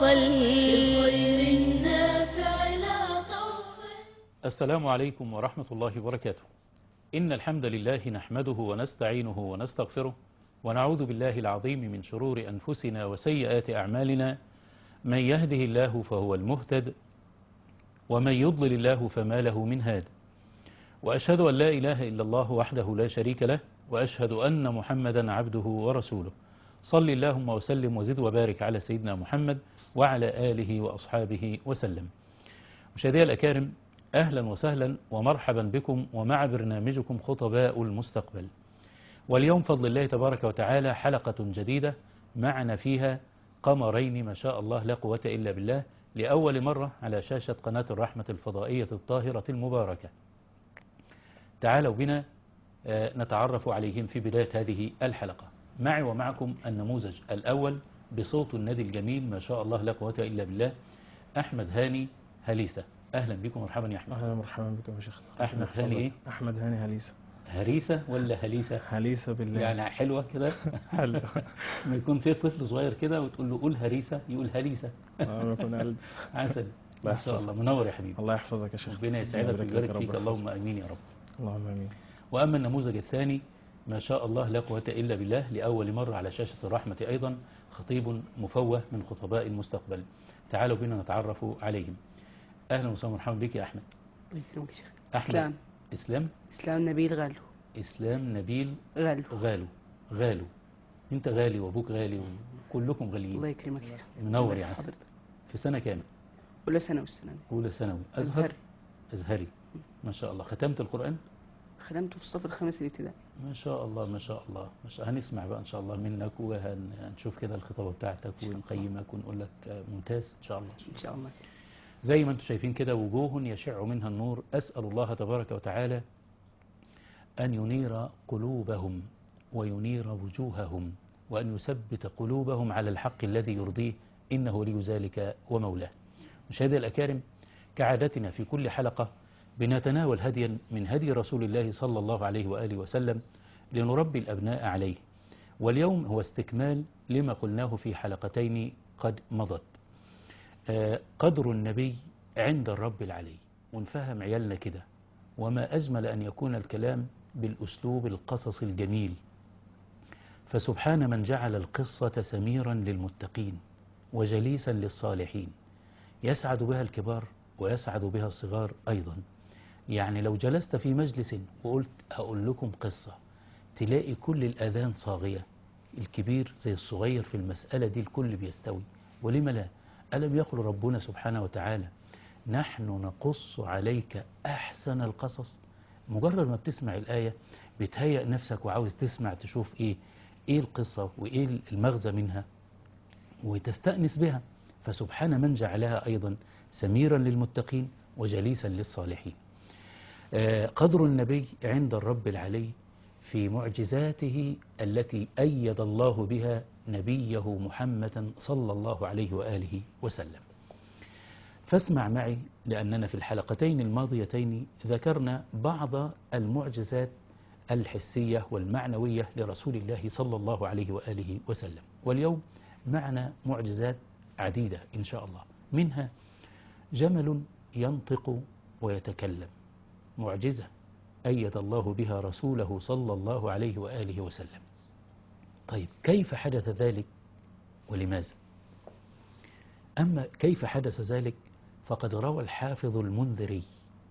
بالخير النافع لا تغفل. السلام عليكم ورحمة الله وبركاته. إن الحمد لله نحمده ونستعينه ونستغفره ونعوذ بالله العظيم من شرور أنفسنا وسيئات أعمالنا. من يهده الله فهو المهتد ومن يضلل الله فما له من هاد. وأشهد أن لا إله إلا الله وحده لا شريك له، وأشهد أن محمدا عبده ورسوله. صل اللهم وسلم وزد وبارك على سيدنا محمد وعلى آله وأصحابه وسلم. مشاهدي الأكارم، أهلا وسهلا ومرحبا بكم ومع برنامجكم خطباء المستقبل. واليوم فضل الله تبارك وتعالى حلقة جديدة معنا فيها قمرين ما شاء الله لا قوة إلا بالله، لأول مرة على شاشة قناة الرحمة الفضائية الطاهرة المباركة. تعالوا بنا نتعرف عليهم في بداية هذه الحلقة. معي ومعكم النموذج الأول بصوت النادي الجميل ما شاء الله لا قوة إلا بالله، أحمد هاني هليسة. أهلا بكم ومرحبا يا أحمد. أهلا مرحبا بكم يا شيخ. أحمد هاني إيه؟ أحمد هاني هليسة. هريسة ولا هليسة؟ هليسة بالله. يعني حلوة كده. حلو. ما يكون في طفل صغير كده وتقول له قول هريسة يقول هليسة. يكون قلب. عسل ما شاء الله، منور يا حبيبي. الله يحفظك يا شيخ. ربنا يسعدك ويبارك فيك، اللهم امين يا رب. اللهم امين. واما النموذج الثاني ما شاء الله لا قوة الا بالله، لاول مرة على شاشة الرحمة ايضا، خطيب مفوه من خطباء المستقبل. تعالوا بنا نتعرف عليهم. اهلا وسهلا ومرحبا بك يا احمد. الله يكرمك يا شيخ. احمد اسلام نبيل غالو. اسلام نبيل غالو. غالو. انت غالي وابوك غالي وكلكم غاليين. الله يكرمك يا شيخ. منور يا عسل. في سنة كام؟ أولى ثانوي السنة دي. أولى ثانوي. أزهري ما شاء الله. ختمت القرآن؟ خدمته في الصف الخامس الابتدائي. ما شاء الله ما شاء الله ما شاء الله. هنسمع بقى إن شاء الله منك وهنشوف كده الخطابة بتاعتك ونقيمك ونقول لك ممتاز إن شاء الله. إن شاء الله. زي ما أنتم شايفين كده وجوه يشع منها النور. أسأل الله تبارك وتعالى أن ينير قلوبهم وينير وجوههم وأن يثبت قلوبهم على الحق الذي يرضيه، إنه ولي ذلك ومولاه. مشاهدي الأكارم، كعادتنا في كل حلقة بنتناول هديا من هدي رسول الله صلى الله عليه وآله وسلم لنربي الأبناء عليه. واليوم هو استكمال لما قلناه في حلقتين قد مضت. قدر النبي عند الرب العلي، ونفهم عيالنا كده. وما أجمل أن يكون الكلام بالأسلوب القصص الجميل. فسبحان من جعل القصة سميرا للمتقين وجليسا للصالحين، يسعد بها الكبار ويسعد بها الصغار أيضا. يعني لو جلست في مجلس وقلت هقول لكم قصة، تلاقي كل الأذان صاغية، الكبير زي الصغير في المسألة دي، الكل بيستوي. ولم لا؟ ألم يقل ربنا سبحانه وتعالى نحن نقص عليك أحسن القصص؟ مجرد ما بتسمع الآية بتهيأ نفسك وعاوز تسمع تشوف إيه القصة وإيه المغزى منها وتستأنس بها. فسبحان من جعلها أيضا سميرا للمتقين وجليسا للصالحين. قدر النبي عند الرب العلي في معجزاته التي أيد الله بها نبيه محمدا صلى الله عليه وآله وسلم. فاسمع معي، لأننا في الحلقتين الماضيتين ذكرنا بعض المعجزات الحسية والمعنوية لرسول الله صلى الله عليه وآله وسلم. واليوم معنا معجزات عديدة إن شاء الله، منها جمل ينطق ويتكلم، معجزة أيد الله بها رسوله صلى الله عليه وآله وسلم. طيب كيف حدث ذلك ولماذا؟ أما كيف حدث ذلك فقد روى الحافظ المنذري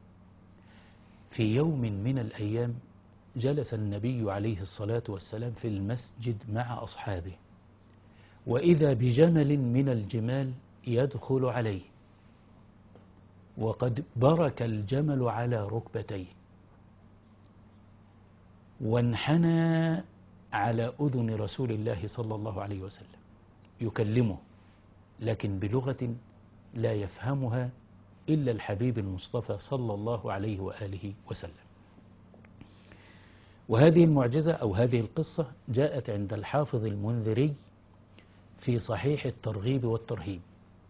في يوم من الأيام جلس النبي عليه الصلاة والسلام في المسجد مع أصحابه، وإذا بجمل من الجمال يدخل عليه، وقد برك الجمل على ركبتيه وانحنى على أذن رسول الله صلى الله عليه وسلم يكلمه، لكن بلغة لا يفهمها إلا الحبيب المصطفى صلى الله عليه وآله وسلم. وهذه المعجزة أو هذه القصة جاءت عند الحافظ المنذري في صحيح الترغيب والترهيب.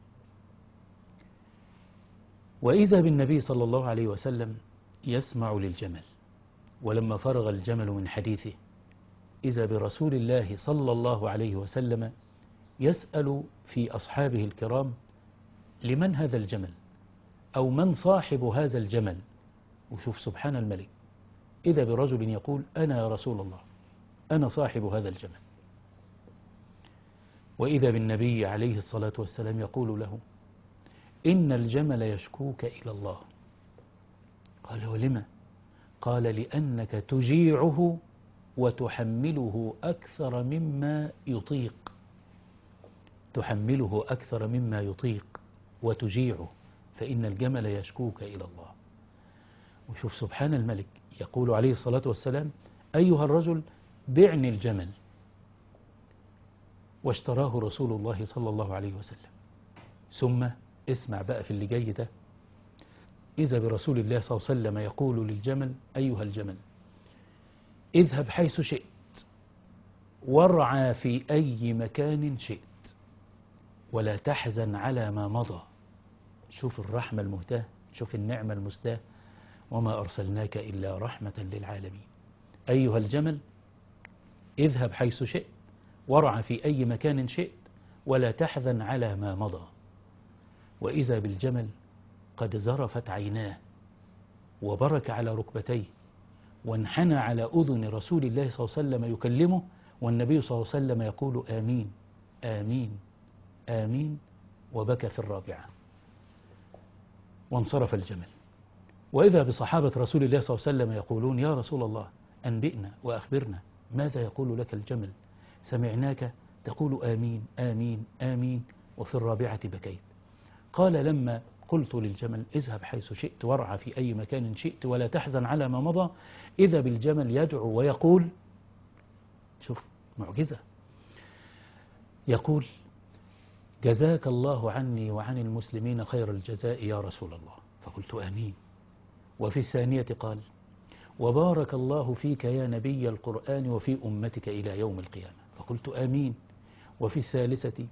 وإذا بالنبي صلى الله عليه وسلم يسمع للجمل، ولما فرغ الجمل من حديثه إذا برسول الله صلى الله عليه وسلم يسأل في أصحابه الكرام لمن هذا الجمل أو من صاحب هذا الجمل. وشوف سبحان الملك، إذا برجل يقول أنا يا رسول الله، أنا صاحب هذا الجمل. وإذا بالنبي عليه الصلاة والسلام يقول له إن الجمل يشكوك إلى الله. قال ولما؟ قال لأنك تجيعه وتحمله أكثر مما يطيق، تحمله أكثر مما يطيق وتجيعه، فإن الجمل يشكوك إلى الله. وشوف سبحان الملك، يقول عليه الصلاة والسلام أيها الرجل بعني الجمل، واشتراه رسول الله صلى الله عليه وسلم. ثم اسمع بقى في اللي جاي ده، إذا برسول الله صلى الله عليه وسلم يقول للجمل أيها الجمل اذهب حيث شئت وارعى في أي مكان شئت ولا تحزن على ما مضى. شوف الرحمة المهداة، شوف النعمة المسداة، وما أرسلناك إلا رحمة للعالمين. أيها الجمل اذهب حيث شئت وارعى في أي مكان شئت ولا تحزن على ما مضى. وإذا بالجمل قد زرفت عيناه وبرك على ركبتيه وانحنى على أذن رسول الله صلى الله عليه وسلم يكلمه، والنبي صلى الله عليه وسلم يقول آمين آمين آمين، وبكى في الرابعة وانصرف الجمل. وإذا بصحابة رسول الله صلى الله عليه وسلم يقولون يا رسول الله أنبئنا وأخبرنا ماذا يقول لك الجمل، سمعناك تقول آمين آمين آمين وفي الرابعة بكيت. قال لما قلت للجمل اذهب حيث شئت وارعى في أي مكان شئت ولا تحزن على ما مضى، إذا بالجمل يدعو ويقول، شوف معجزة، يقول جزاك الله عني وعن المسلمين خير الجزاء يا رسول الله، فقلت آمين. وفي الثانية قال وبارك الله فيك يا نبي القرآن وفي أمتك إلى يوم القيامة، فقلت آمين. وفي الثالثة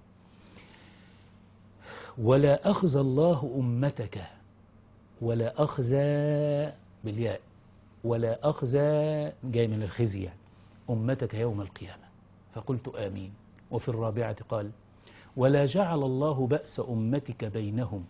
ولا أخزى الله أمتك، ولا أخزى بالياء، ولا أخزى جاي من الخزي يعني، أمتك يوم القيامة، فقلت آمين. وفي الرابعة قال ولا جعل الله بأس أمتك بينهم،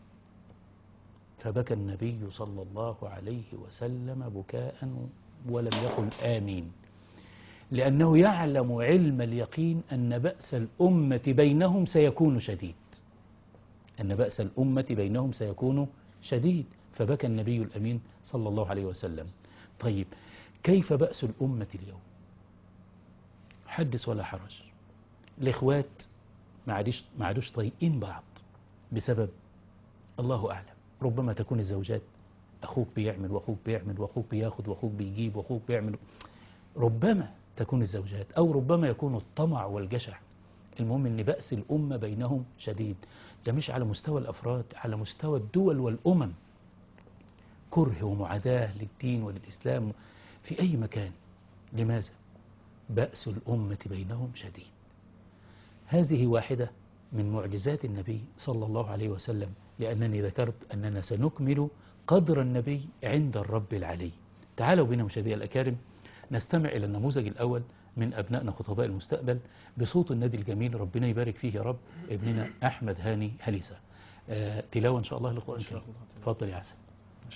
فبكى النبي صلى الله عليه وسلم بكاء ولم يقل آمين، لأنه يعلم علم اليقين أن بأس الأمة بينهم سيكون شديد، أن بأس الأمة بينهم سيكون شديد، فبكى النبي الأمين صلى الله عليه وسلم. طيب كيف بأس الأمة اليوم؟ حدث ولا حرج، الإخوات ما عادوش طايقين بعض بسبب الله أعلم. ربما تكون الزوجات أخوك بيعمل وأخوك بيعمل وأخوك بياخد وأخوك بيجيب وأخوك بيعمل، ربما تكون الزوجات، أو ربما يكون الطمع والجشع. المهم أن بأس الأمة بينهم شديد، ده مش على مستوى الأفراد، على مستوى الدول والأمم، كره ومعاداة للدين وللإسلام في أي مكان. لماذا؟ بأس الأمة بينهم شديد. هذه واحدة من معجزات النبي صلى الله عليه وسلم، لأنني ذكرت أننا سنكمل قدر النبي عند الرب العلي. تعالوا بنا مشاهدي الأكارم نستمع إلى النموذج الأول من أبنائنا خطباء المستقبل بصوت النادي الجميل، ربنا يبارك فيه يا رب، ابننا أحمد هاني هليسة. تلاوة إن شاء الله للقرآن الكريم. تفضل يا حسن.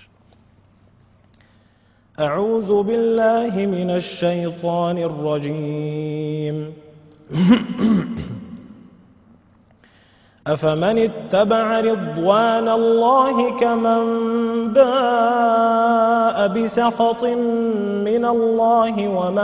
أعوذ بالله من الشيطان الرجيم. أفمن اتبع رضوان الله كمن باء بسخط من الله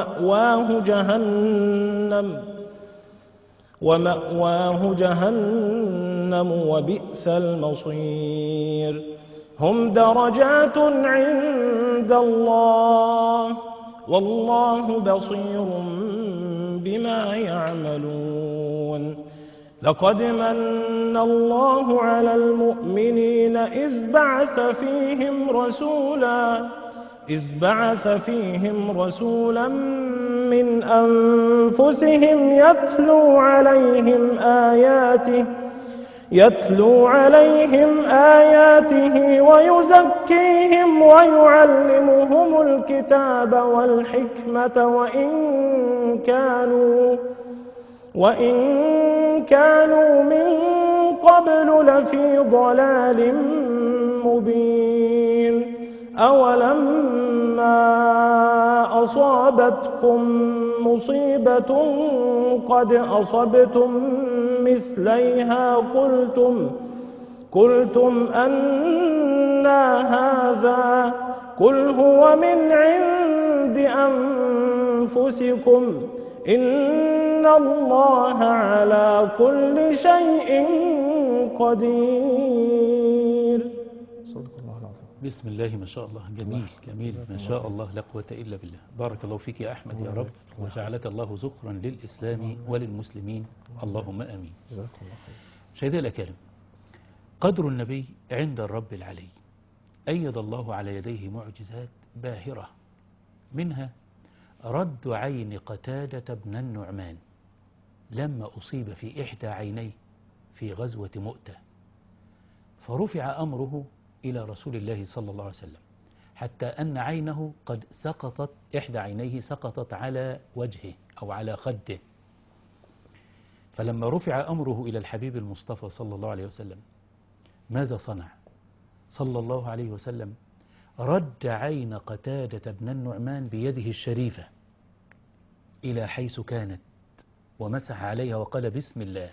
ومأواه جهنم وبئس المصير. هم درجات عند الله والله بصير بما يعملون. لقد من الله على المؤمنين إذ بعث فيهم رسولا من أنفسهم يتلو عليهم آياته ويزكيهم ويعلمهم الكتاب والحكمة وإن كانوا من قبل لفي ضلال مبين أولما أصابتكم مصيبة قد أصبتم مثليها قلتم أنى هذا قل هو من عند أنفسكم إن الله على كل شيء قدير. صدق الله العظيم. بسم الله ما شاء الله. جميل جميل ما شاء الله، لا قوة إلا بالله. بارك الله فيك يا أحمد يا رب، وجعلك الله ذخرا للإسلام وللمسلمين، اللهم آمين. جزاك الله خير. سيدي الأكارم، قدر النبي عند الرب العلي أيد الله على يديه معجزات باهرة، منها رد عين قتادة بن النعمان لما أصيب في إحدى عينيه في غزوة مؤتة، فرفع أمره إلى رسول الله صلى الله عليه وسلم، حتى أن عينه قد سقطت، إحدى عينيه سقطت على وجهه أو على خده. فلما رفع أمره إلى الحبيب المصطفى صلى الله عليه وسلم، ماذا صنع صلى الله عليه وسلم؟ رد عين قتادة بن النعمان بيده الشريفة إلى حيث كانت، ومسح عليها وقال بسم الله.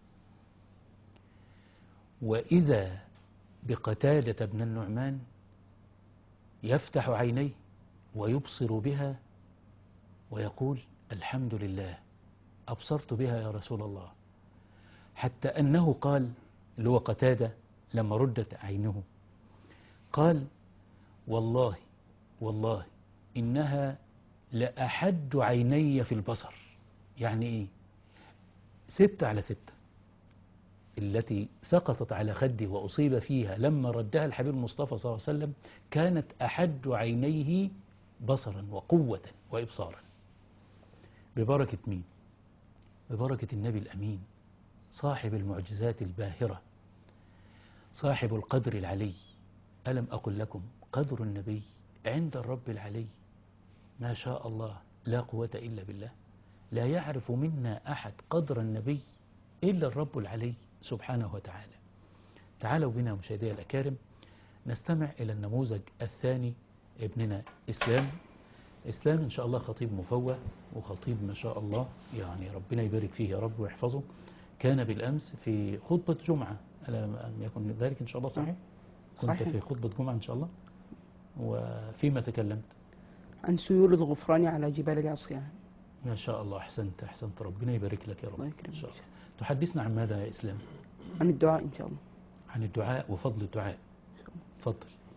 وإذا بقتادة بن النعمان يفتح عينيه ويبصر بها ويقول الحمد لله أبصرت بها يا رسول الله، حتى أنه قال، اللي هو قتادة لما ردت عينه، قال والله والله إنها لأحد عيني في البصر. يعني إيه؟ 6/6 التي سقطت على خده وأصيب فيها لما ردها الحبيب المصطفى صلى الله عليه وسلم كانت أحد عينيه بصرا وقوة وإبصارا. ببركة مين؟ ببركة النبي الأمين صاحب المعجزات الباهرة، صاحب القدر العلي. ألم أقل لكم قدر النبي عند الرب العلي ما شاء الله لا قوة إلا بالله. لا يعرف منا أحد قدر النبي إلا الرب العلي سبحانه وتعالى. تعالوا بنا مشاهدي الأكارم نستمع إلى النموذج الثاني، ابننا إسلام. إسلام إن شاء الله خطيب مفوه وخطيب ما شاء الله، يعني ربنا يبارك فيه يا رب ويحفظه. كان بالأمس في خطبة جمعة، ألم يكن ذلك إن شاء الله صحيح؟ كنت صحيح. في خطبة جمعة إن شاء الله. وفيما تكلمت عن سيول الغفران على جبال العصيان. ما شاء الله. أحسنت أحسنت، ربنا يبارك لك يا رب. الله يكرمك. إن شاء الله. تحدثنا عن ماذا يا إسلام؟ عن الدعاء إن شاء الله. عن الدعاء وفضل الدعاء. تفضل.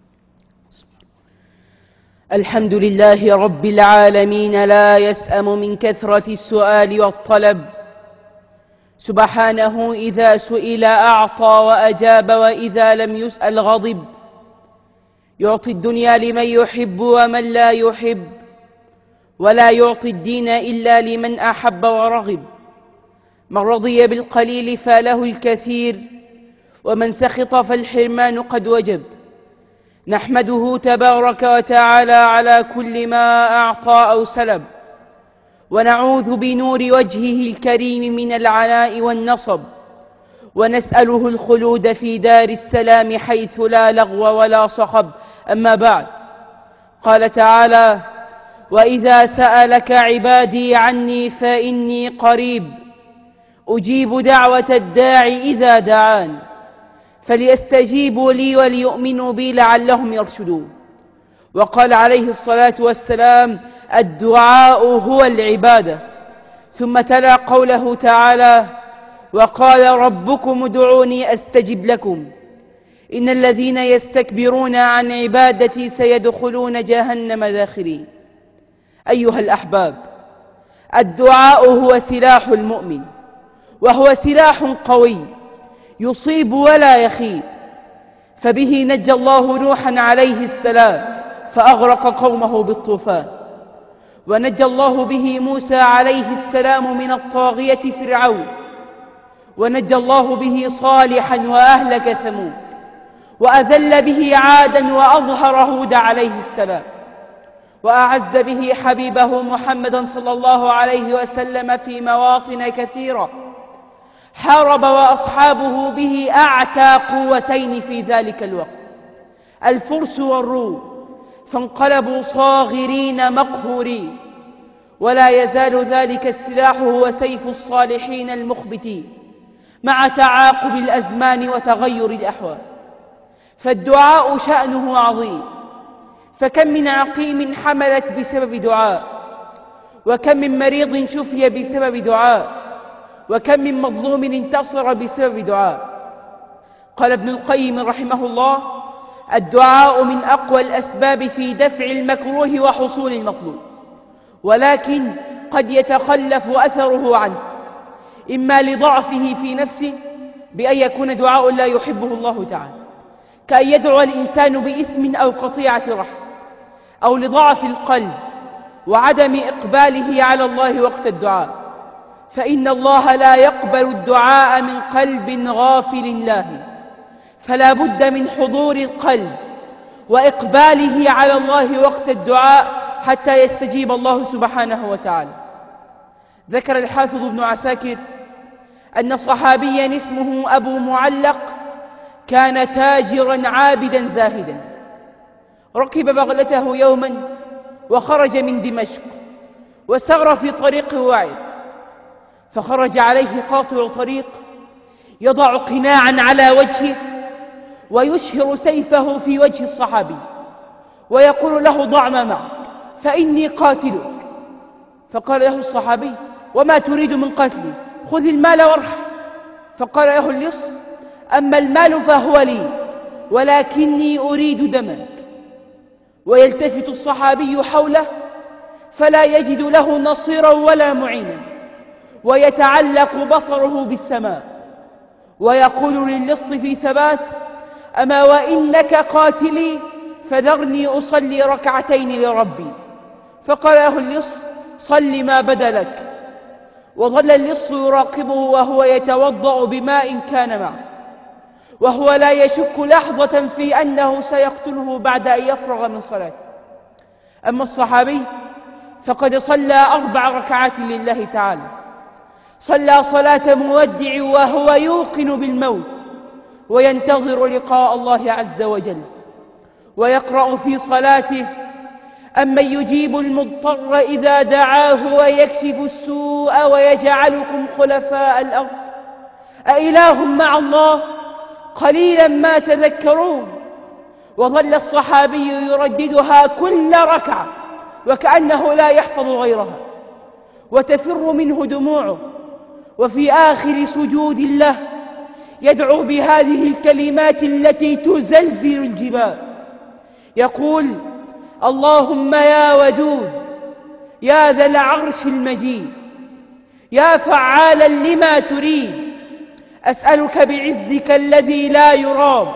الحمد لله رب العالمين، لا يسأم من كثرة السؤال والطلب، سبحانه إذا سئل أعطى وأجاب، وإذا لم يسأل غضب. يعطي الدنيا لمن يحب ومن لا يحب، ولا يعطي الدين إلا لمن أحب ورغب. من رضي بالقليل فله الكثير، ومن سخط فالحرمان قد وجب. نحمده تبارك وتعالى على كل ما أعطى أو سلب، ونعوذ بنور وجهه الكريم من العناء والنصب، ونسأله الخلود في دار السلام حيث لا لغو ولا صخب. أما بعد، قال تعالى: وإذا سألك عبادي عني فإني قريب أجيب دعوة الداع إذا دعان، فليستجيبوا لي وليؤمنوا بي لعلهم يرشدون. وقال عليه الصلاة والسلام: الدعاء هو العبادة. ثم تلا قوله تعالى: وقال ربكم ادعوني أستجب لكم إن الذين يستكبرون عن عبادتي سيدخلون جهنم داخرين. أيها الأحباب، الدعاء هو سلاح المؤمن، وهو سلاح قوي يصيب ولا يخيب، فبه نجى الله نوحا عليه السلام فأغرق قومه بالطوفان، ونجى الله به موسى عليه السلام من الطاغية فرعون، ونجى الله به صالحا وأهلك ثمود، وأذل به عادا وأظهر هود عليه السلام، وأعز به حبيبه محمدا صلى الله عليه وسلم في مواطن كثيرة، حارب وأصحابه به أعتى قوتين في ذلك الوقت، الفرس والروم، فانقلبوا صاغرين مقهورين. ولا يزال ذلك السلاح هو سيف الصالحين المخبتين مع تعاقب الأزمان وتغير الأحوال. فالدعاء شأنه عظيم، فكم من عقيم حملت بسبب دعاء، وكم من مريض شفي بسبب دعاء، وكم من مظلوم انتصر بسبب دعاء. قال ابن القيم رحمه الله: الدعاء من أقوى الأسباب في دفع المكروه وحصول المطلوب، ولكن قد يتخلف أثره عنه، إما لضعفه في نفسه بأن يكون دعاء لا يحبه الله تعالى، كأن يدعو الإنسان بإثم أو قطيعة رحم، أو لضعف القلب وعدم إقباله على الله وقت الدعاء، فإن الله لا يقبل الدعاء من قلب غافل لاهٍ، فلا بد من حضور القلب وإقباله على الله وقت الدعاء حتى يستجيب الله سبحانه وتعالى. ذكر الحافظ ابن عساكر أن صحابيا اسمه أبو معلق كان تاجرا عابدا زاهدا، ركب بغلته يوما وخرج من دمشق وسار في طريق واعر، فخرج عليه قاطع طريق يضع قناعا على وجهه ويشهر سيفه في وجه الصحابي ويقول له: ضع ما معك فإني قاتلك. فقال له الصحابي: وما تريد من قتلي؟ خذ المال وارحل. فقال له اللص: أما المال فهو لي، ولكني أريد دمك. ويلتفت الصحابي حوله فلا يجد له نصيرا ولا معينا، ويتعلق بصره بالسماء ويقول للص في ثبات: أما وإنك قاتلي فذرني أصلي ركعتين لربي. فقال له اللص: صل ما بدا لك. وظل اللص يراقبه وهو يتوضأ بماء كان معه، وهو لا يشك لحظة في أنه سيقتله بعد أن يفرغ من صلاته. أما الصحابي فقد صلى 4 ركعات لله تعالى، صلى صلاة مودع وهو يوقن بالموت وينتظر لقاء الله عز وجل، ويقرأ في صلاته: أمن يجيب المضطر إذا دعاه ويكشف السوء ويجعلكم خلفاء الأرض أإله مع الله قليلا ما تذكرون. وظل الصحابي يرددها كل ركعة وكأنه لا يحفظ غيرها، وتفر منه دموعه، وفي آخر سجود له يدعو بهذه الكلمات التي تزلزل الجبال، يقول: اللهم يا ودود يا ذا العرش المجيد يا فعالا لما تريد، أسألك بعزك الذي لا يرام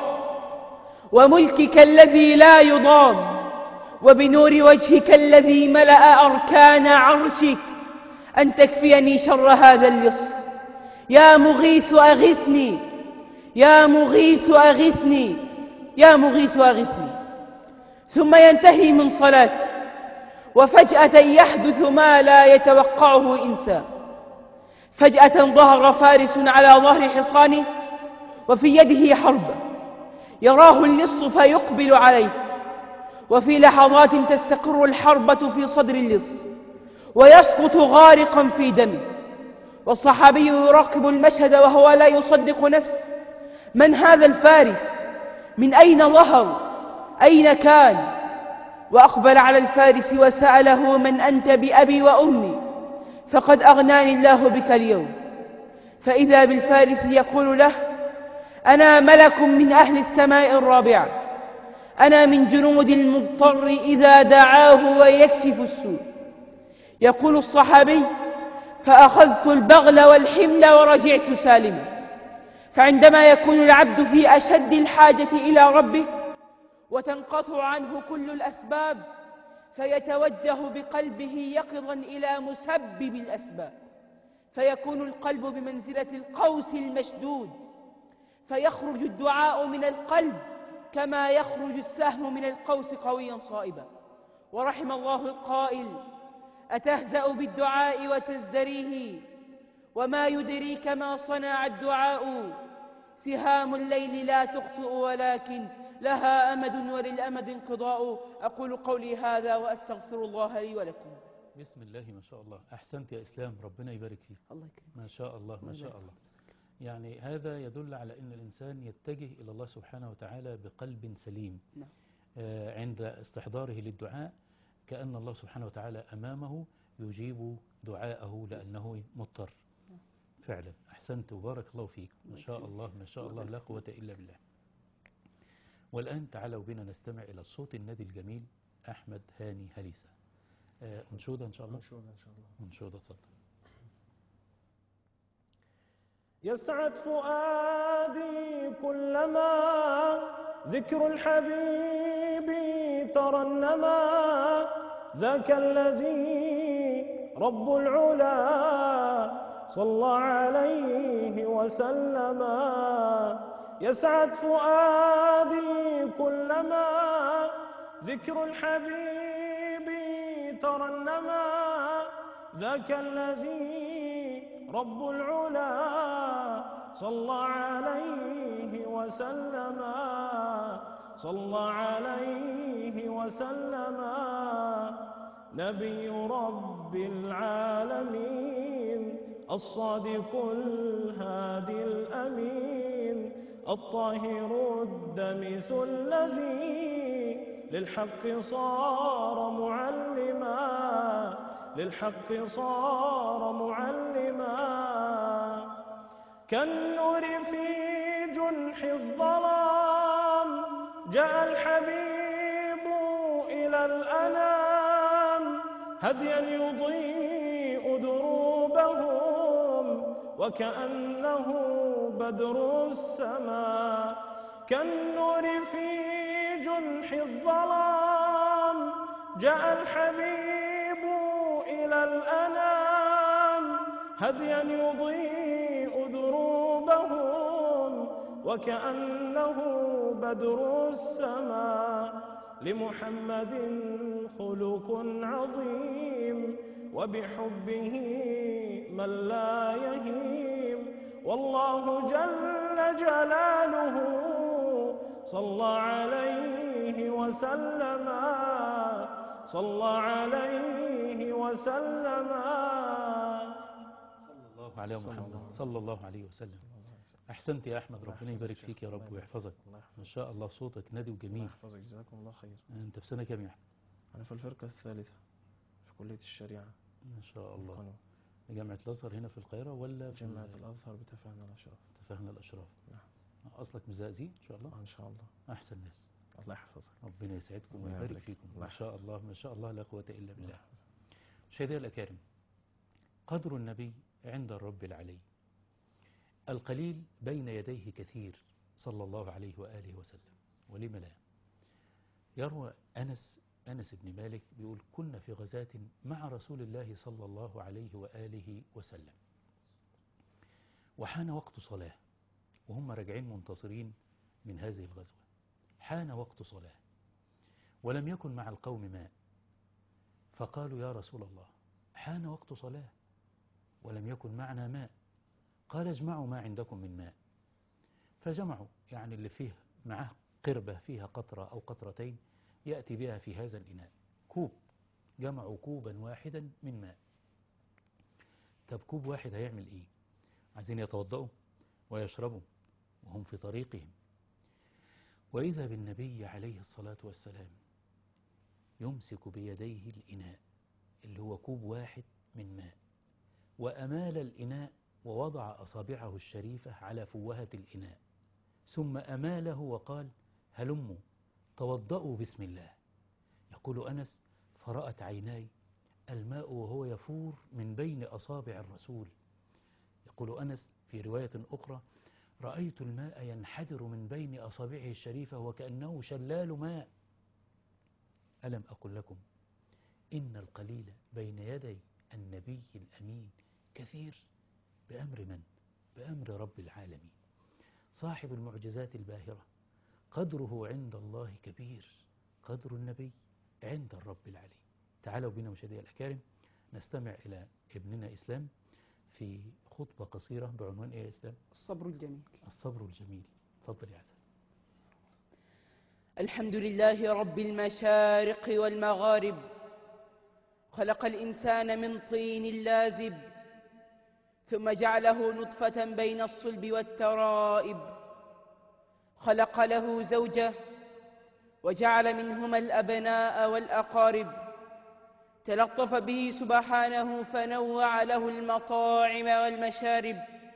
وملكك الذي لا يضام وبنور وجهك الذي ملأ أركان عرشك أن تكفيني شر هذا اللص. يا مغيث أغثني، يا مغيث أغثني، يا مغيث أغثني. ثم ينتهي من صلاته وفجأة يحدث ما لا يتوقعه إنسان. فجأة ظهر فارس على ظهر حصانه وفي يده حربة، يراه اللص فيقبل عليه، وفي لحظات تستقر الحربة في صدر اللص ويسقط غارقا في دمه. والصحابي يراقب المشهد وهو لا يصدق نفسه: من هذا الفارس؟ من أين ظهر؟ أين كان؟ وأقبل على الفارس وسأله: من أنت بأبي وأمي؟ فقد أغناني الله بك اليوم. فإذا بالفارس يقول له: أنا ملك من أهل السماء الرابعة، أنا من جنود المضطر إذا دعاه ويكشف السوء. يقول الصحابي: فأخذت البغل والحمل ورجعت سالما. فعندما يكون العبد في أشد الحاجة إلى ربه وتنقطع عنه كل الأسباب، فيتوجه بقلبه يقظا إلى مسبب الأسباب، فيكون القلب بمنزلة القوس المشدود، فيخرج الدعاء من القلب كما يخرج السهم من القوس قويا صائبا. ورحم الله القائل: أتهزأ بالدعاء وتزدريه وما يدريك ما صنع الدعاء سهام الليل لا تخطئ ولكن لها أمد وللأمد انقضاء. أقول قولي هذا وأستغفر الله لي ولكم. بسم الله ما شاء الله. أحسنت يا إسلام، ربنا يبارك فيك. الله يكرمك. ما شاء الله ما شاء الله. يعني هذا يدل على أن الإنسان يتجه إلى الله سبحانه وتعالى بقلب سليم. نعم. عند استحضاره للدعاء كأن الله سبحانه وتعالى أمامه يجيب دعاءه لأنه مضطر. فعلا أحسنت وبارك الله فيك. ما شاء الله ما شاء الله، لا قوة إلا بالله. والآن تعالوا بنا نستمع إلى الصوت النادي الجميل أحمد هاني هليسة. أنشودة إن شاء الله. أنشودة إن شاء الله. أنشودة تفضل. يسعد فؤادي كلما ذكر الحبيب ترنما، ذاك الذي رب العلا صلى عليه وسلم. يسعد فؤادي كلما ذكر الحبيب ترنما، ذاك الذي رب العلا صلى عليه وسلم، صلى عليه وسلم. نبي رب العالمين الصادق الهادي الأمين، الطاهر الدمث الذي للحق صار معلما، للحق صار معلما. كالنور في جنح الظلام جاء الحبيب إلى الأنام، هديا يضيء دروبهم وكأنه بدر السماء. كالنور في جنح الظلام جاء الحبيب إلى الأنام، هديا يضيء دروبهم وكأنه بدر السماء. لمحمد خلق عظيم وبحبه من لا يهيم، والله جل جلاله صلى عليه وسلم، صلى عليه وسلم. صلى الله على محمد صلى الله عليه وسلم. أحسنت يا أحمد، ربنا يبارك فيك يا رب ويحفظك. ما شاء الله صوتك نادي الله وجميل. يحفظك، جزاكم الله خير. أنت في سنة كام يا أحمد؟ أنا في الفرقة الثالثة في كلية الشريعة. ما شاء الله. القانون. جامعة الأزهر هنا في القاهرة ولا في جامعة الأزهر بتفاهمنا الأشراف. تفاهنا الأشراف؟ نعم. أصلك من الزقازيق إن شاء الله؟ إن شاء الله. أحسن ناس. الله يحفظك. ربنا يسعدكم الله ويبارك يبارك. فيكم. الله ما شاء يحفظك. الله ما شاء الله، لا قوة إلا الله بالله. يحفظك. مشاهدينا الأكارم، قدر النبي عند الرب العلي القليل بين يديه كثير صلى الله عليه وآله وسلم. ولم لا؟ يروى أنس بن مالك بيقول: كنا في غزاة مع رسول الله صلى الله عليه وآله وسلم، وحان وقت صلاة، وهم راجعين منتصرين من هذه الغزوة. حان وقت صلاة ولم يكن مع القوم ماء، فقالوا: يا رسول الله، حان وقت صلاة ولم يكن معنا ماء. قال: اجمعوا ما عندكم من ماء. فجمعوا، يعني اللي فيه معه قربة فيها قطرة أو قطرتين يأتي بها في هذا الإناء، كوب. جمعوا كوبا واحدا من ماء. طب كوب واحد هيعمل إيه؟ عايزين يتوضأوا ويشربوا وهم في طريقهم، وإذا بالنبي عليه الصلاة والسلام يمسك بيديه الإناء اللي هو كوب واحد من ماء، وأمال الإناء ووضع أصابعه الشريفة على فوهة الإناء، ثم أماله وقال: هلموا توضأوا بسم الله. يقول أنس: فرأت عيناي الماء وهو يفور من بين أصابع الرسول. يقول أنس في رواية أخرى: رأيت الماء ينحدر من بين أصابعه الشريفة وكأنه شلال ماء. ألم أقل لكم إن القليل بين يدي النبي الأمين كثير؟ بأمر من؟ بأمر رب العالمين، صاحب المعجزات الباهرة. قدره عند الله كبير، قدر النبي عند الرب العلي. تعالوا بنا مشاهدي الأكارم نستمع إلى ابننا إسلام في خطبة قصيرة بعنوان إيه يا إسلام؟ الصبر الجميل. الصبر الجميل. تفضل يا حسن. الحمد لله رب المشارق والمغارب، خلق الإنسان من طين لازب، ثم جعله نطفة بين الصلب والترائب، خلق له زوجة وجعل منهما الأبناء والأقارب، تلطف به سبحانه فنوع له المطاعم والمشارب،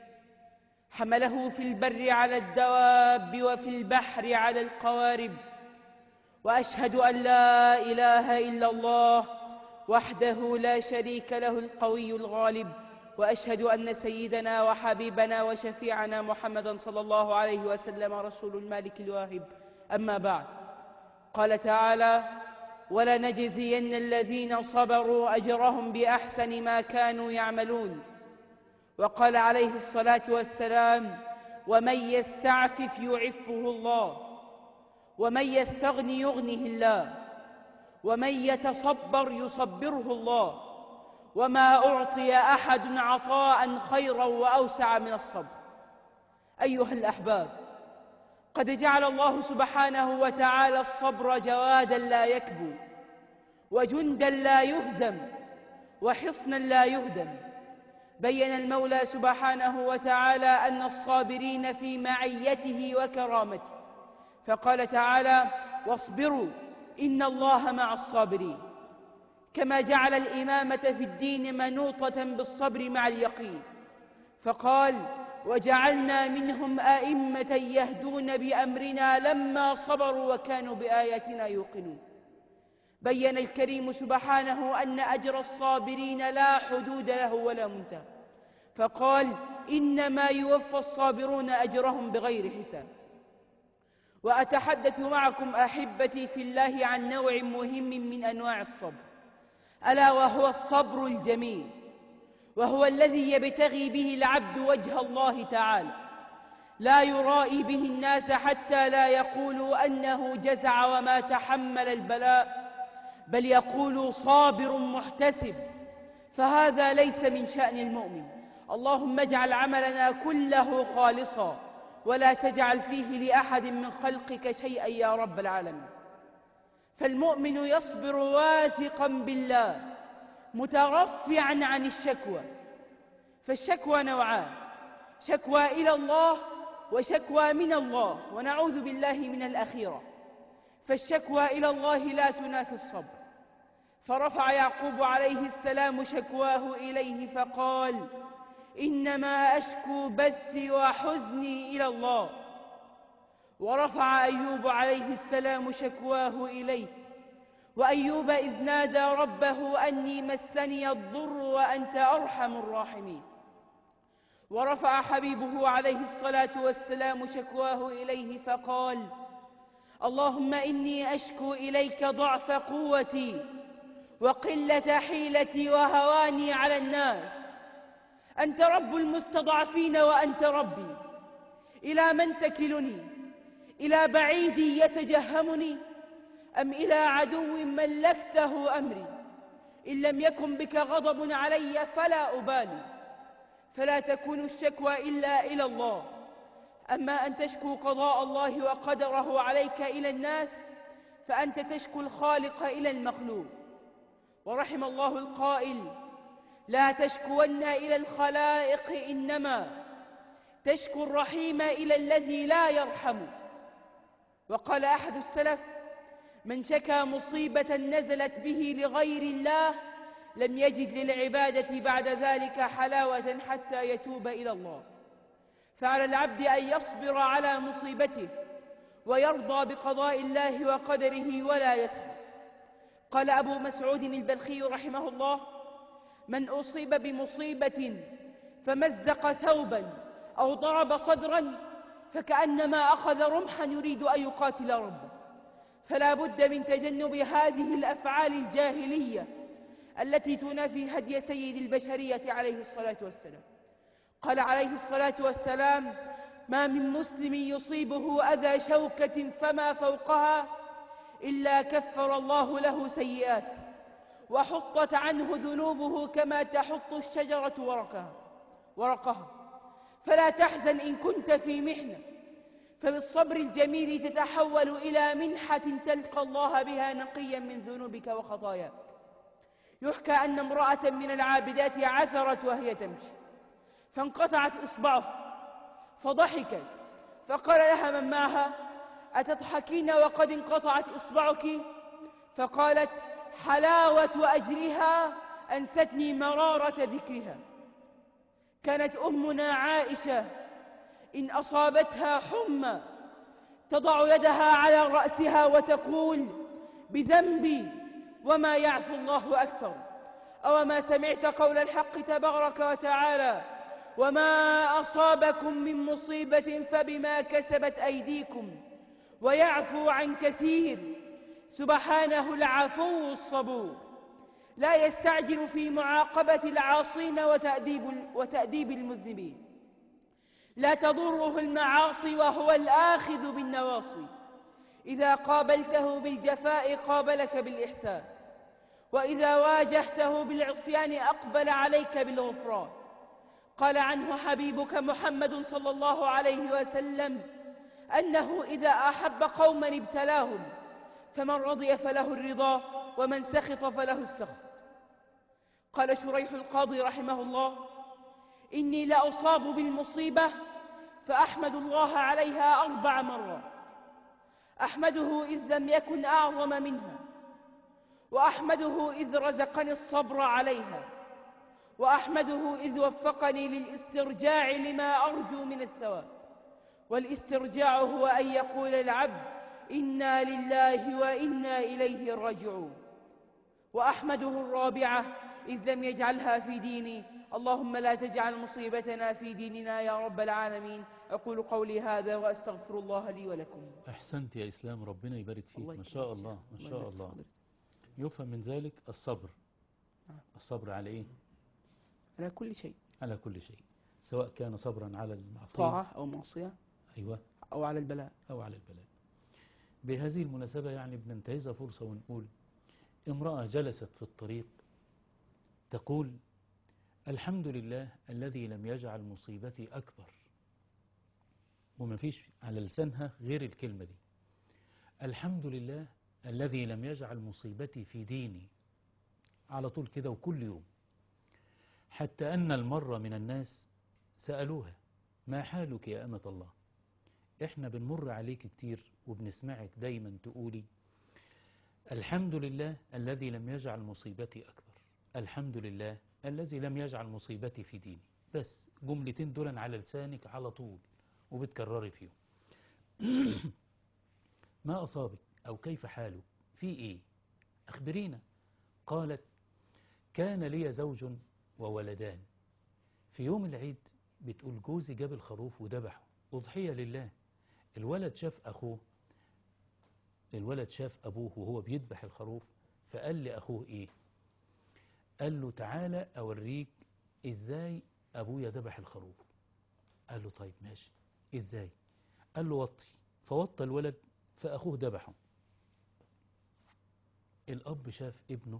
حمله في البر على الدواب وفي البحر على القوارب. وأشهد أن لا إله إلا الله وحده لا شريك له القوي الغالب، وأشهد أن سيدنا وحبيبنا وشفيعنا محمدا صلى الله عليه وسلم رسول المالك الواهب. أما بعد، قال تعالى: ولنجزين الذين صبروا أجرهم بأحسن ما كانوا يعملون. وقال عليه الصلاة والسلام: ومن يستعفف يعفه الله، ومن يستغن يغنه الله، ومن يتصبر يصبره الله، وما أعطي أحد عطاء خيرا وأوسع من الصبر. أيها الأحباب، قد جعل الله سبحانه وتعالى الصبر جوادا لا يكبو، وجندا لا يهزم، وحصنا لا يهدم. بين المولى سبحانه وتعالى أن الصابرين في معيته وكرامته، فقال تعالى: واصبروا إن الله مع الصابرين. كما جعل الإمامة في الدين منوطة بالصبر مع اليقين، فقال: وجعلنا منهم أئمة يهدون بأمرنا لما صبروا وكانوا بآياتنا يوقنون. بين الكريم سبحانه أن أجر الصابرين لا حدود له ولا منتهى، فقال: إنما يوفى الصابرون أجرهم بغير حساب. وأتحدث معكم أحبتي في الله عن نوع مهم من أنواع الصبر، ألا وهو الصبر الجميل، وهو الذي يبتغي به العبد وجه الله تعالى، لا يرائي به الناس حتى لا يقولوا أنه جزع وما تحمل البلاء، بل يقولوا صابر محتسب، فهذا ليس من شأن المؤمن. اللهم اجعل عملنا كله خالصا، ولا تجعل فيه لأحد من خلقك شيئا يا رب العالمين. فالمؤمن يصبر واثقا بالله مترفعا عن الشكوى، فالشكوى نوعان: شكوى إلى الله وشكوى من الله، ونعوذ بالله من الأخيرة. فالشكوى إلى الله لا تنافي الصبر، فرفع يعقوب عليه السلام شكواه إليه فقال: إنما أشكو بثي وحزني إلى الله. ورفع أيوب عليه السلام شكواه إليه، وأيوب إذ نادى ربه أني مسني الضر وأنت أرحم الراحمين. ورفع حبيبه عليه الصلاة والسلام شكواه إليه فقال: اللهم إني أشكو إليك ضعف قوتي وقلة حيلتي وهواني على الناس، أنت رب المستضعفين وأنت ربي، إلى من تكلني؟ إلى بعيد يتجهمني أم إلى عدو ملكته أمري؟ إن لم يكن بك غضب علي فلا أبالي. فلا تكون الشكوى إلا إلى الله. أما أن تشكو قضاء الله وقدره عليك إلى الناس، فأنت تشكو الخالق إلى المخلوق. ورحم الله القائل: لا تشكون إلى الخلائق، إنما تشكو الرحيم إلى الذي لا يرحم. وقال أحد السلف: من شكى مصيبة نزلت به لغير الله لم يجد للعبادة بعد ذلك حلاوة حتى يتوب إلى الله. فعلى العبد أن يصبر على مصيبته ويرضى بقضاء الله وقدره ولا يسخط. قال أبو مسعود البلخي رحمه الله: من أصيب بمصيبة فمزق ثوبا أو ضرب صدرا فكأنما أخذ رمحا يريد أن يقاتل ربه. فلا بد من تجنب هذه الأفعال الجاهلية التي تنافي هدي سيد البشرية عليه الصلاة والسلام. قال عليه الصلاة والسلام: ما من مسلم يصيبه أذى شوكة فما فوقها إلا كفر الله له سيئاته وحطت عنه ذنوبه كما تحط الشجرة ورقها. ورقها. فلا تحزن إن كنت في محنة، فبالصبر الجميل تتحول إلى منحة تلقى الله بها نقيا من ذنوبك وخطاياك. يحكى أن امرأة من العابدات عثرت وهي تمشي فانقطعت إصبعها، فضحكت فقال لها من معها: أتضحكين وقد انقطعت إصبعك؟ فقالت: حلاوة أجرها أنستني مرارة ذكرها. كانت أمنا عائشة إن أصابتها حمى تضع يدها على رأسها وتقول: بذنبي وما يعفو الله أكثر. أو ما سمعت قول الحق تبارك وتعالى: وما أصابكم من مصيبة فبما كسبت أيديكم ويعفو عن كثير. سبحانه العفو الصبور، لا يستعجل في معاقبة العاصين وتأديب المذنبين. لا تضره المعاصي وهو الآخذ بالنواصي. إذا قابلته بالجفاء قابلك بالإحسان، وإذا واجهته بالعصيان أقبل عليك بالغفران. قال عنه حبيبك محمد صلى الله عليه وسلم أنه إذا أحب قوما ابتلاهم، فمن رضي فله الرضا ومن سخط فله السخط. قال شريح القاضي رحمه الله: إني لأصاب بالمصيبة فأحمد الله عليها 4 مرات، أحمده إذ لم يكن أعظم منها، وأحمده إذ رزقني الصبر عليها، وأحمده إذ وفقني للاسترجاع لما أرجو من الثواب. والاسترجاع هو أن يقول العبد: إنا لله وإنا إليه راجعون. وأحمده 4 إذ لم يجعلها في ديني، اللهم لا تجعل مصيبتنا في ديننا يا رب العالمين. أقول قولي هذا وأستغفر الله لي ولكم. أحسنت يا إسلام، ربنا يبارك فيك. الله ما شاء يكرمك. الله ما الله شاء يبارك الله. فيك. يفهم من ذلك الصبر. الصبر على إيه؟ على كل شيء، على كل شيء، سواء كان صبرا على المعصية طاعة أو معصية أيوة أو على البلاء. أو على البلاء. بهذه المناسبة يعني بننتهزها فرصة ونقول: امرأة جلست في الطريق تقول: الحمد لله الذي لم يجعل مصيبتي أكبر. وما فيش على لسانها غير الكلمة دي: الحمد لله الذي لم يجعل مصيبتي في ديني. على طول كده وكل يوم. حتى أن المرة من الناس سألوها: ما حالك يا أمة الله؟ إحنا بنمر عليك كتير وبنسمعك دايما تقولي: الحمد لله الذي لم يجعل مصيبتي أكبر، الحمد لله الذي لم يجعل مصيبتي في ديني. بس جملتين دول على لسانك على طول وبتكرري فيهم. ما أصابك أو كيف حالك؟ في إيه؟ أخبرينا. قالت: كان لي زوج وولدان. في يوم العيد بتقول جوزي جاب الخروف وذبحه أضحية لله. الولد شاف أبوه وهو بيذبح الخروف، فقال لأخوه إيه؟ قال له: تعالى أوريك إزاي أبويا ذبح الخروف. قال له: طيب ماشي، إزاي؟ قال له: وطي. فوطى الولد فأخوه ذبحه. الأب شاف ابنه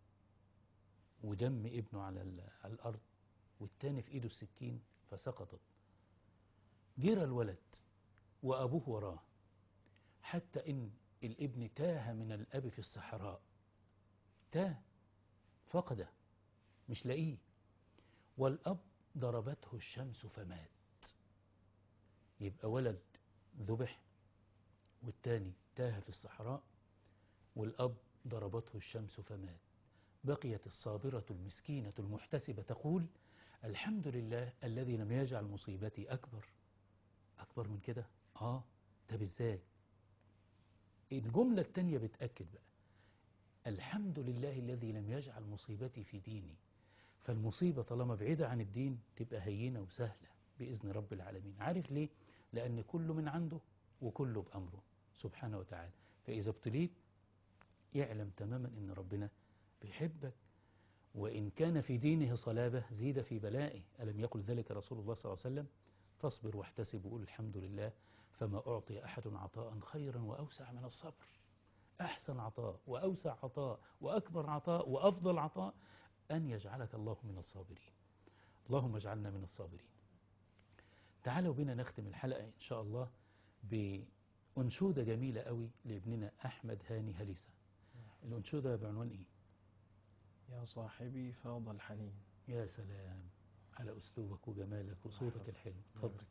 ودم ابنه على الأرض، والتاني في إيده السكين فسقطت. جرى الولد وأبوه وراه، حتى إن الابن تاه من الأب في الصحراء. تاه، فقده، مش لاقيه. والأب ضربته الشمس فمات. يبقى ولد ذبح، والتاني تاه في الصحراء، والأب ضربته الشمس فمات. بقيت الصابرة المسكينة المحتسبة تقول: الحمد لله الذي لم يجعل مصيبتي أكبر. أكبر من كده؟ طب إزاي؟ الجملة التانية بتأكد بقى: الحمد لله الذي لم يجعل مصيبتي في ديني. فالمصيبة طالما بعيدة عن الدين تبقى هينة وسهلة بإذن رب العالمين. عارف ليه؟ لأن كله من عنده وكله بأمره سبحانه وتعالى. فإذا ابتليت يعلم تماما إن ربنا بيحبك، وإن كان في دينه صلابة زيد في بلائه. ألم يقل ذلك رسول الله صلى الله عليه وسلم؟ فاصبر واحتسب وقل الحمد لله، فما أعطي أحد عطاء خيرا وأوسع من الصبر. أحسن عطاء وأوسع عطاء وأكبر عطاء وأفضل عطاء أن يجعلك الله من الصابرين. اللهم اجعلنا من الصابرين. تعالوا بنا نختم الحلقة إن شاء الله بأنشودة جميلة قوي لابننا أحمد هاني هليسة. الأنشودة بعنوان إيه؟ يا صاحبي فاض الحنين. يا سلام على أسلوبك وجمالك وصوتك الحلو. اتفضل.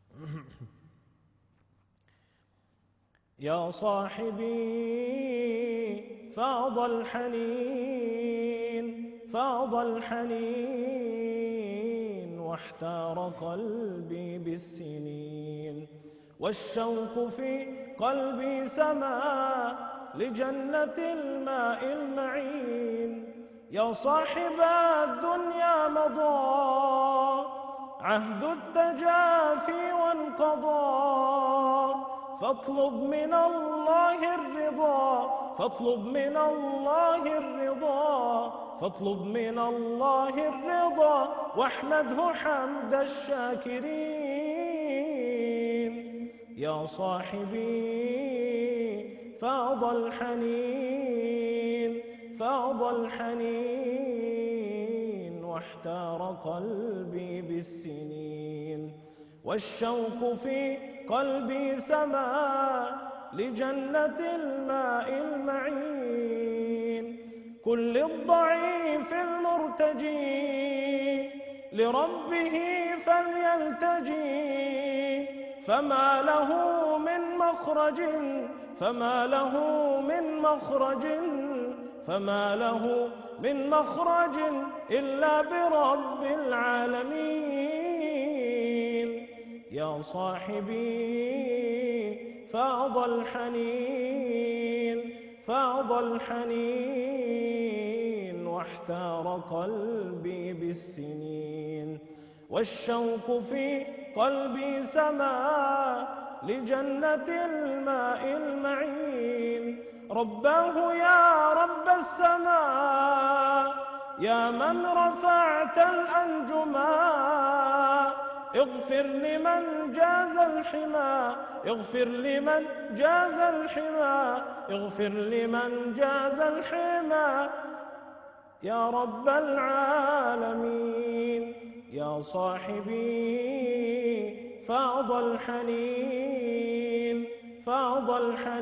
يا صاحبي فاض الحنين، فاض الحنين، واحتار قلبي بالسنين، والشوق في قلبي سما لجنة الماء المعين. يا صاحب الدنيا مضى عهد التجافي وانقضى، فاطلب من الله الرضا، فاطلب من الله الرضا، فاطلب من الله الرضا، واحمده حمد الشاكرين. يا صاحبي فاض الحنين، فاض الحنين، واحتار قلبي بالسنين، والشوق في قلبي سما لجنة الماء المعين. كل الضعيف المرتجي لربه فليلتجي، فما له من مخرج، فما له من مخرج، فما له من مخرج إلا برب العالمين. يا صاحبي فاض الحنين، فاض الحنين، واحتار قلبي بالسنين، والشوق في قلبي سما لجنة الماء المعين. رباه يا رب السماء، يا من رفعت الأنجما، اغفر لمن جاز الحما، اغفر لمن جاز الحما، اغفر لمن جاز الحما، يا رب العالمين. يا صاحبي فاض الحنين، فاض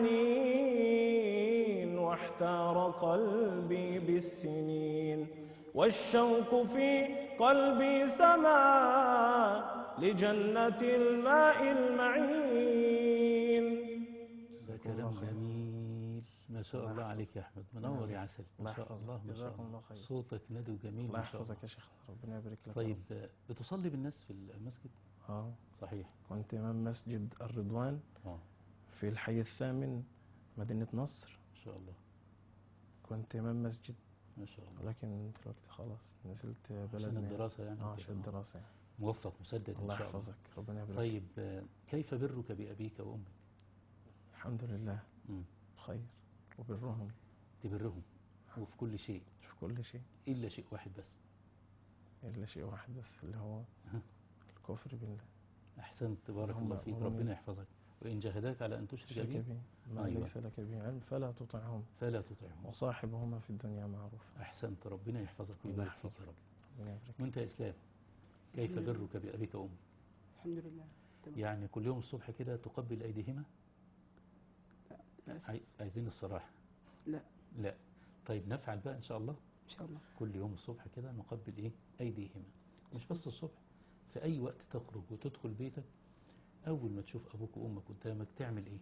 الحنين، واحتار قلبي بالسنين، والشوق في قلبي سما لجنة الماء المعين. ده كلام جميل ما شاء الله عليك يا أحمد، منور يا عسل ما شاء الله ما شاء جزاكم الله الله. خير. صوتك ندو جميل الله ما شاء الله. يحفظك يا شيخ، ربنا يبارك لك. طيب بتصلي بالناس في المسجد؟ صحيح. كنت إمام مسجد الرضوان في الحي الثامن مدينة نصر. ما شاء الله. كنت إمام مسجد ما شاء الله. لكن دلوقتي خلاص نزلت بلدنا. عشان الدراسة يعني. عشان الدراسة يعني. موفق مسدد الله إن شاء الله. يحفظك، ربنا يبارك. طيب كيف برك بأبيك وأمك؟ الحمد لله خير، وبرهم تبرهم وفي كل شيء، في كل شيء إلا شيء واحد بس، إلا شيء واحد بس اللي هو الكفر بالله. أحسنت بارك هم الله فيك، ربنا يحفظك. وإن جاهداك على أن تشرك شرك بي بي ما أيوة. ليس لك به علم فلا تطعهم فلا تطعهم، وصاحبهما في الدنيا معروفا. أحسنت ربنا يحفظك الله ويبارك فيك يحفظك. يا رب. ربنا يبارك. وأنت يا إسلام كيف برك بأبيك وأمك؟ الحمد لله تمام. يعني كل يوم الصبح كده تقبل أيديهما؟ للأسف. عايزين الصراحة. لا لا. طيب نفعل بقى إن شاء الله إن شاء الله. كل يوم الصبح كده نقبل أيديهما، مش بس الصبح، في أي وقت تخرج وتدخل بيتك أول ما تشوف أبوك وأمك قدامك تعمل إيه؟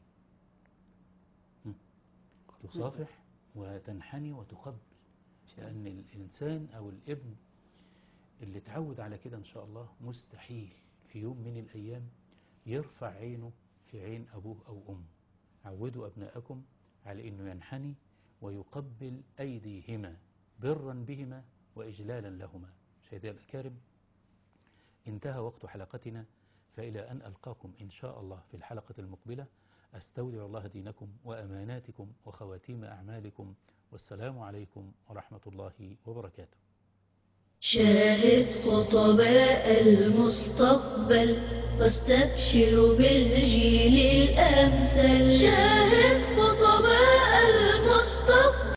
تصافح وتنحني وتقبل، لأن الإنسان أو الابن اللي اتعود على كده إن شاء الله مستحيل في يوم من الأيام يرفع عينه في عين أبوه أو أمه. عودوا أبناءكم على أنه ينحني ويقبل أيديهما برا بهما وإجلالا لهما. مشاهدي الأكارم، انتهى وقت حلقتنا، فإلى أن ألقاكم إن شاء الله في الحلقة المقبلة، أستودع الله دينكم وأماناتكم وخواتيم أعمالكم، والسلام عليكم ورحمة الله وبركاته. شاهد خطباء المستقبل واستبشر بالجيل الأمثل. شاهد خطباء